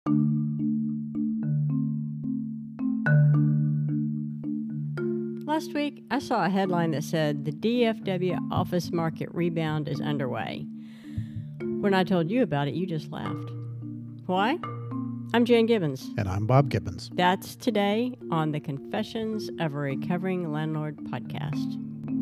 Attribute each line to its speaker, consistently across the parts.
Speaker 1: Last week, I saw a headline that said the DFW office market rebound is underway. When I told you about it, you just laughed. Why? I'm Jan Gibbons.
Speaker 2: And I'm Bob Gibbons.
Speaker 1: That's today on the Confessions of a Recovering Landlord podcast.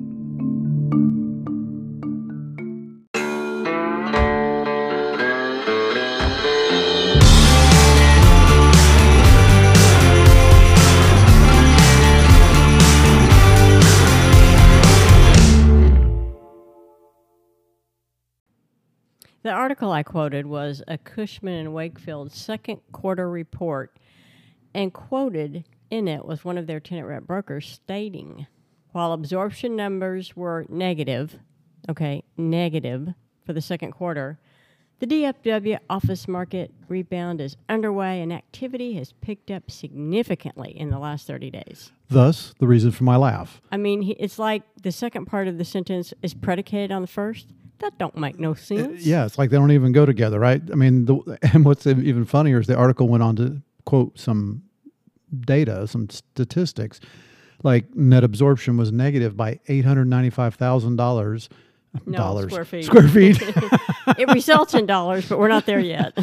Speaker 1: The article I quoted was a Cushman & Wakefield second quarter report, and quoted in it was one of their tenant rep brokers stating, while absorption numbers were negative for the second quarter, the DFW office market rebound is underway and activity has picked up significantly in the last 30 days.
Speaker 2: Thus, the reason for my laugh.
Speaker 1: I mean, it's like the second part of the sentence is predicated on the first. That don't make no sense.
Speaker 2: Yeah, it's like they don't even go together, right? I mean, and what's even funnier is the article went on to quote some data, some statistics, like net absorption was negative by $895,000.
Speaker 1: Square feet.
Speaker 2: Square feet.
Speaker 1: It results in dollars, but we're not there yet.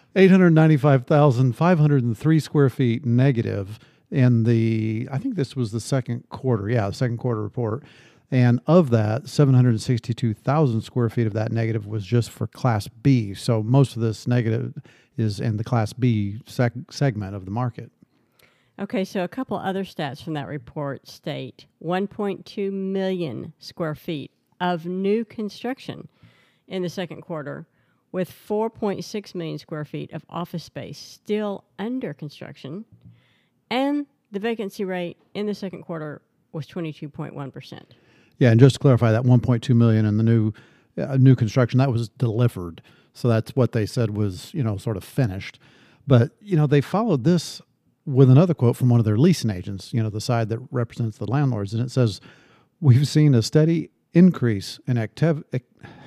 Speaker 2: 895,503 square feet negative in I think this was the second quarter. Yeah, the second quarter report. And of that, 762,000 square feet of that negative was just for Class B. So most of this negative is in the Class B segment of the market.
Speaker 1: Okay, so a couple other stats from that report state 1.2 million square feet of new construction in the second quarter, with 4.6 million square feet of office space still under construction. And the vacancy rate in the second quarter was 22.1%.
Speaker 2: Yeah, and just to clarify, that 1.2 million in the new construction, that was delivered. So that's what they said was, sort of finished. But, they followed this with another quote from one of their leasing agents, the side that represents the landlords. And it says, we've seen a steady increase in activity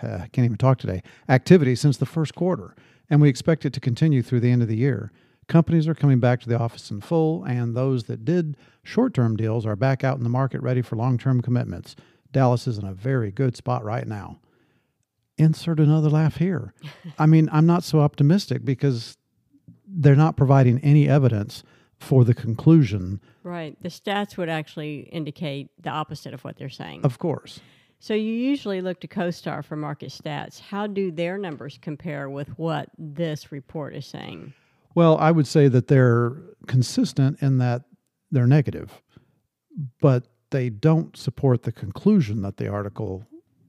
Speaker 2: since the first quarter, and we expect it to continue through the end of the year. Companies are coming back to the office in full, and those that did short-term deals are back out in the market ready for long-term commitments. Dallas is in a very good spot right now. Insert another laugh here. I mean, I'm not so optimistic because they're not providing any evidence for the conclusion.
Speaker 1: Right. The stats would actually indicate the opposite of what they're saying.
Speaker 2: Of course.
Speaker 1: So you usually look to CoStar for market stats. How do their numbers compare with what this report is saying?
Speaker 2: Well, I would say that they're consistent in that they're negative, but they don't support the conclusion that the article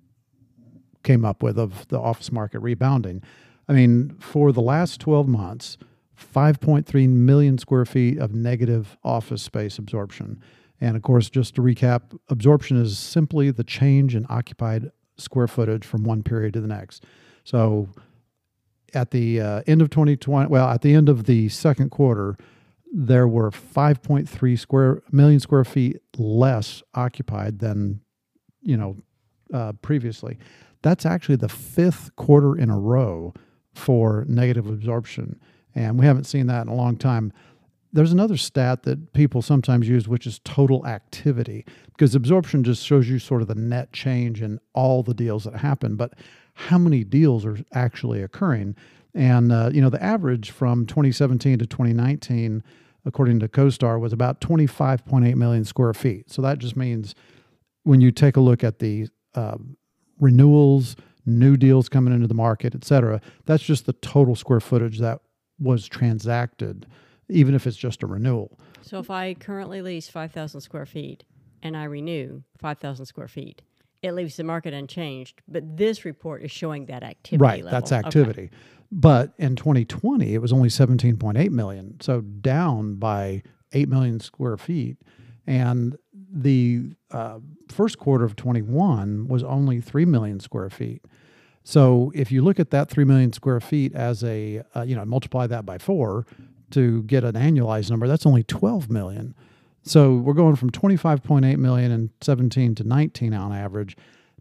Speaker 2: came up with of the office market rebounding. I mean, for the last 12 months, 5.3 million square feet of negative office space absorption. And of course, just to recap, absorption is simply the change in occupied square footage from one period to the next. So at the end of 2020, at the end of the second quarter, there were 5.3 million square feet less occupied than, previously. That's actually the fifth quarter in a row for negative absorption, and we haven't seen that in a long time. There's another stat that people sometimes use, which is total activity, because absorption just shows you sort of the net change in all the deals that happen, but how many deals are actually occurring? And, the average from 2017 to 2019, according to CoStar, was about 25.8 million square feet. So that just means when you take a look at the renewals, new deals coming into the market, et cetera, that's just the total square footage that was transacted, even if it's just a renewal.
Speaker 1: So if I currently lease 5,000 square feet and I renew 5,000 square feet, it leaves the market unchanged. But this report is showing that activity
Speaker 2: right,
Speaker 1: level.
Speaker 2: That's activity. Okay. But in 2020, it was only 17.8 million, so down by 8 million square feet. And the first quarter of 21 was only 3 million square feet. So if you look at that 3 million square feet as multiply that by 4 to get an annualized number, that's only 12 million. So we're going from 25.8 million in 17 to 19 on average,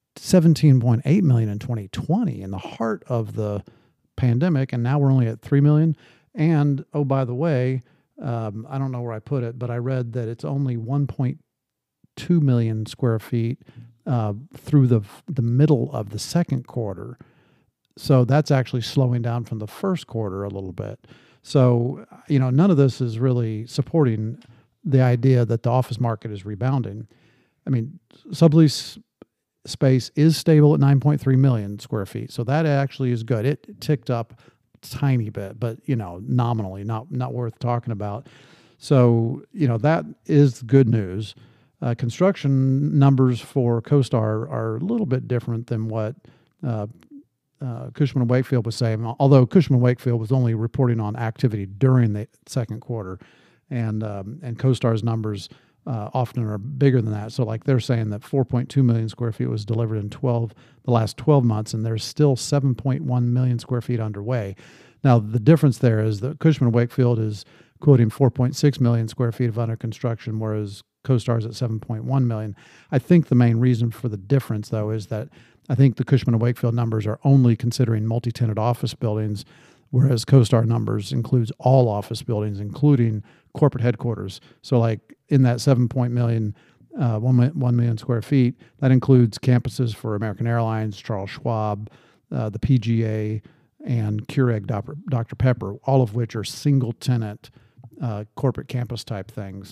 Speaker 2: 17.8 million in 2020 in the heart of the pandemic, and now we're only at 3 million. And, oh, by the way, I don't know where I put it, but I read that it's only 1.2 million square feet through the middle of the second quarter. So that's actually slowing down from the first quarter a little bit. So, none of this is really supporting the idea that the office market is rebounding. I mean, sublease space is stable at 9.3 million square feet. So that actually is good. It ticked up a tiny bit, but, nominally, not worth talking about. So, that is good news. Construction numbers for CoStar are a little bit different than what Cushman & Wakefield was saying, although Cushman & Wakefield was only reporting on activity during the second quarter, and CoStar's numbers often are bigger than that. So like they're saying that 4.2 million square feet was delivered in the last 12 months, and there's still 7.1 million square feet underway. Now, the difference there is that Cushman & Wakefield is quoting 4.6 million square feet of under construction, whereas CoStar is at 7.1 million. I think the main reason for the difference, though, is that I think the Cushman & Wakefield numbers are only considering multi-tenant office buildings, whereas CoStar numbers includes all office buildings, including corporate headquarters. So like in that 1 million square feet, that includes campuses for American Airlines, Charles Schwab, the PGA, and Keurig Dr. Pepper, all of which are single-tenant corporate campus type things.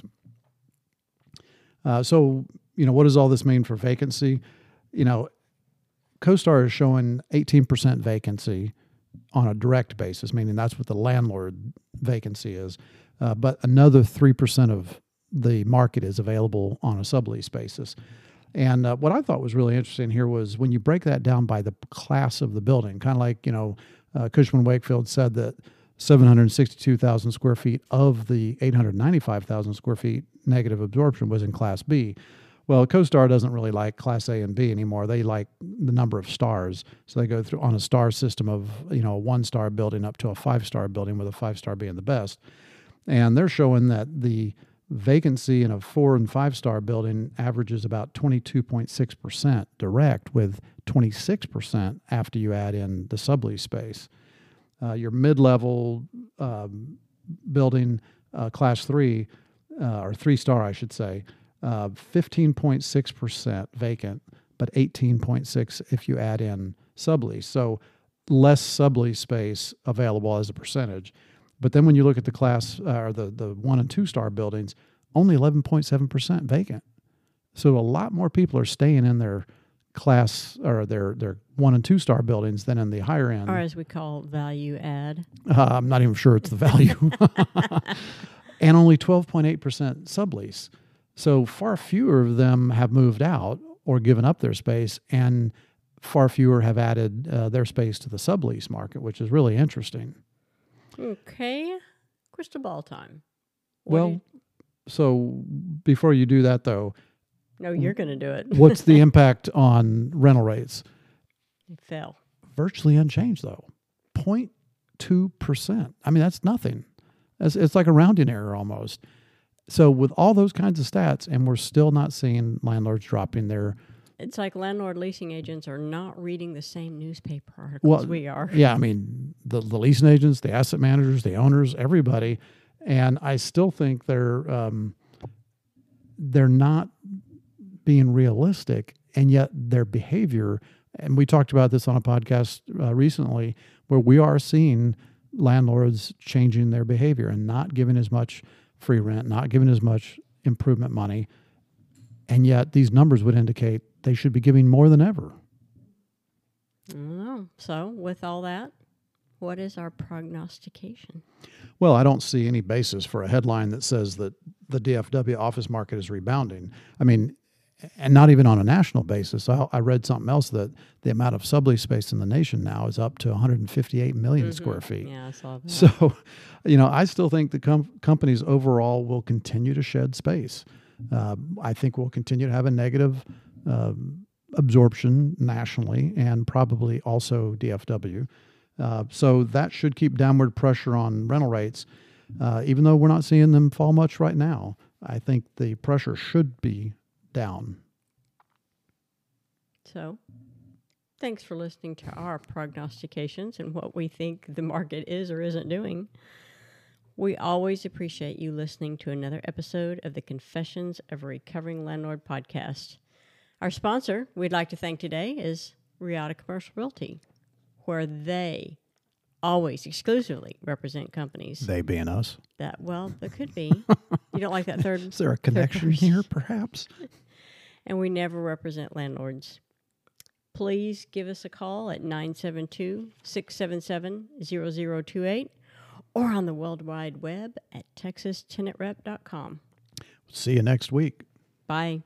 Speaker 2: So, what does all this mean for vacancy? CoStar is showing 18% vacancy on a direct basis, meaning that's what the landlord vacancy is. But another 3% of the market is available on a sublease basis. And what I thought was really interesting here was when you break that down by the class of the building, kind of like, Cushman & Wakefield said that 762,000 square feet of the 895,000 square feet negative absorption was in Class B. Well, CoStar doesn't really like Class A and B anymore. They like the number of stars. So they go through on a star system of, a 1-star building up to a 5-star building, with a 5-star being the best. And they're showing that the vacancy in a 4- and 5-star building averages about 22.6% direct, with 26% after you add in the sublease space. Your mid-level building, Class 3, or 3-star, I should say, 15.6% vacant, but 18.6% if you add in sublease. So less sublease space available as a percentage. But then when you look at the class or the 1- and 2-star buildings, only 11.7% vacant. So a lot more people are staying in their class or their 1- and 2-star buildings than in the higher end.
Speaker 1: Or as we call value add.
Speaker 2: I'm not even sure it's the value. And only 12.8% sublease. So far fewer of them have moved out or given up their space, and far fewer have added their space to the sublease market, which is really interesting.
Speaker 1: Okay. Crystal ball time.
Speaker 2: So before you do that, though.
Speaker 1: No, you're going to do it.
Speaker 2: What's the impact on rental rates?
Speaker 1: It fell.
Speaker 2: Virtually unchanged, though. 0.2%. I mean, that's nothing. It's like a rounding error almost. So with all those kinds of stats, and we're still not seeing landlords dropping their...
Speaker 1: It's like landlord leasing agents are not reading the same newspaper articles we are.
Speaker 2: Yeah, I mean, the leasing agents, the asset managers, the owners, everybody. And I still think they're not being realistic, and yet their behavior, and we talked about this on a podcast recently, where we are seeing landlords changing their behavior and not giving as much free rent, not giving as much improvement money, and yet these numbers would indicate they should be giving more than ever.
Speaker 1: I don't know. So with all that, what is our prognostication?
Speaker 2: Well, I don't see any basis for a headline that says that the DFW office market is rebounding. I mean, and not even on a national basis. I read something else that the amount of sublease space in the nation now is up to 158 million square feet.
Speaker 1: Yeah, I saw that.
Speaker 2: So, I still think the companies overall will continue to shed space. I think we'll continue to have a negative absorption nationally, and probably also DFW. So that should keep downward pressure on rental rates. Even though we're not seeing them fall much right now, I think the pressure should be down.
Speaker 1: So, thanks for listening to our prognostications and what we think the market is or isn't doing. We always appreciate you listening to another episode of the Confessions of a Recovering Landlord podcast. Our sponsor we'd like to thank today is Riata Commercial Realty, where they always exclusively represent companies.
Speaker 2: They being us.
Speaker 1: That, well, there could be. You don't like that third?
Speaker 2: Is there a connection here, perhaps?
Speaker 1: And we never represent landlords. Please give us a call at 972-677-0028 or on the World Wide Web at texastenantrep.com.
Speaker 2: See you next week.
Speaker 1: Bye.